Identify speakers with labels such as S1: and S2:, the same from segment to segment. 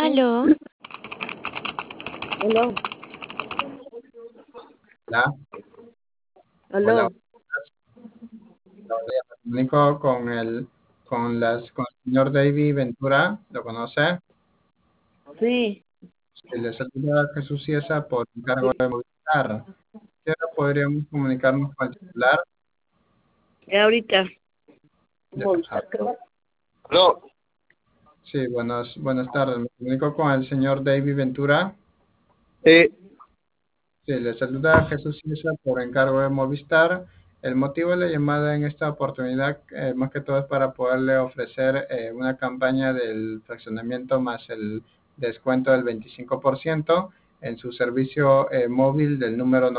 S1: Aló,
S2: Aló,
S3: Hola, hola,
S2: aló,
S3: me comunico con el señor David Ventura, ¿lo conoce?
S2: sí,
S3: Se le saluda Jesús Ciesa por encargo de Movistar. ¿Qué hora podríamos comunicarnos con el celular?
S2: ya ahorita.
S3: Ya,
S4: No,
S3: sí, buenas tardes. Me comunico con el señor David Ventura.
S4: eh,
S3: Sí, le saluda Jesús Ciesa por encargo de Movistar. El motivo de la llamada en esta oportunidad, más que todo, es para poderle ofrecer una campaña del fraccionamiento más el descuento del 25% en su servicio móvil del número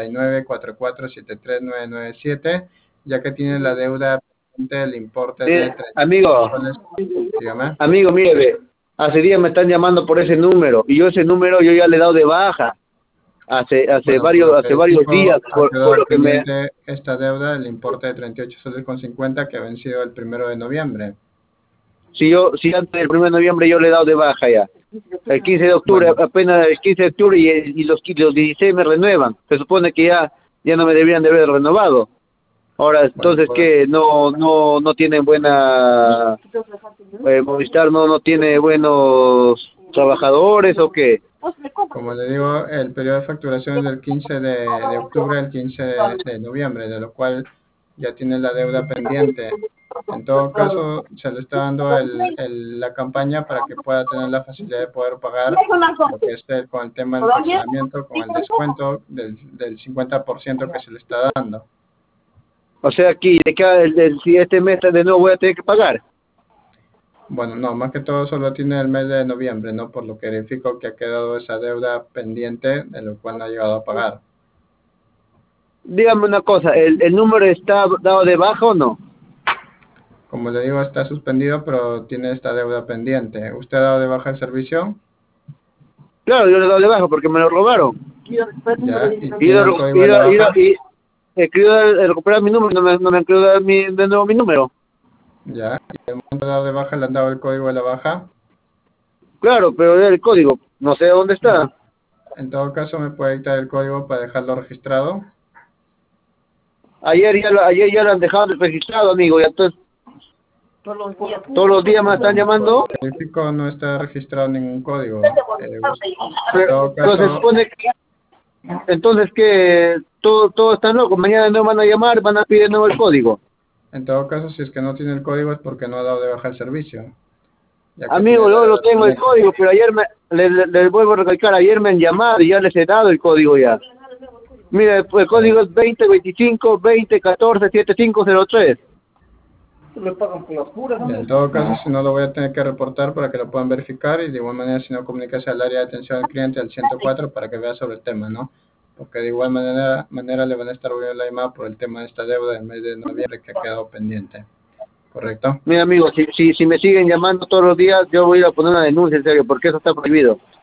S3: 9944739997, ya que tiene la deuda pendiente del importe de 38
S4: amigo,
S3: soles. Dígame.
S4: amigo, mire, ve, hace días me están llamando por ese número y yo ese número yo ya le he dado de baja
S3: Bueno, por lo que
S4: hace varios
S3: verifico,
S4: días
S3: ha
S4: por
S3: quedado
S4: lo que me.
S3: pendiente esta deuda del importe de 38 soles con 50 que ha vencido el 1 de noviembre.
S4: Si antes del 1 de noviembre yo le he dado de baja ya. El 15 de octubre,
S3: Bueno,
S4: apenas el 15 de octubre y los 16 me renuevan. Se supone que ya no me deberían de haber renovado. Ahora,
S3: bueno,
S4: entonces
S3: por-
S4: que no tienen buena, Movistar no tiene buenos trabajadores o qué.
S3: como le digo, el periodo de facturación es del 15 de octubre al 15 de noviembre, de lo cual ya tiene la deuda pendiente. En todo caso, se le está dando la campaña para que pueda tener la facilidad de poder pagar lo que es con el tema del fraccionamiento, con el descuento del 50% que se le está dando.
S4: O sea, aquí, si este mes de nuevo voy a tener que pagar.
S3: Bueno, no, más que todo solo tiene el mes de noviembre, ¿no? Por lo que verifico que ha quedado esa deuda pendiente, de lo cual no ha llegado a pagar.
S4: Dígame una cosa, ¿el número está dado de baja o no?
S3: Como le digo, está suspendido, pero tiene esta deuda pendiente. ¿Usted ha dado de baja el servicio?
S4: Claro, yo le he dado de baja porque me lo robaron.
S3: Ya, y
S4: Y he
S3: tiene el código de la baja.
S4: he querido recuperar mi número, no me han querido dar de nuevo mi número.
S3: Ya, y el momento de dar de baja le han dado el código de la baja.
S4: Claro, pero era el código, no sé dónde está.
S3: En todo caso, me puede dictar el código para dejarlo registrado.
S4: Ayer ya lo han dejado registrado, amigo, y entonces todos los días me están
S3: Bueno, por lo
S4: llamando.
S3: que verifico, no está registrado ningún código. En todo
S4: Entonces
S3: caso,
S4: supone que todo están locos, mañana no van a llamar, van a pedir de nuevo el código.
S3: si es que no tiene el código es porque no ha dado de baja el servicio, ya que tiene
S4: Amigo,
S3: la
S4: yo lo
S3: deuda
S4: tengo el
S3: pendiente.
S4: código, pero ayer les vuelvo a recalcar, ayer me han llamado y ya les he dado el código ya. Mira, el código es 2025-2014-7503.
S3: Ya, en todo caso, si no, lo voy a tener que reportar para que lo puedan verificar y de igual manera, si no, comuníquese al área de atención al cliente al 104 para que vea sobre el tema, ¿no? Porque de igual manera le van a estar volviendo la llamada por el tema de esta deuda del mes de noviembre que ha quedado pendiente, ¿correcto?
S4: Mira, amigo, si me siguen llamando todos los días, yo voy a ir a poner una denuncia en serio, porque eso está prohibido.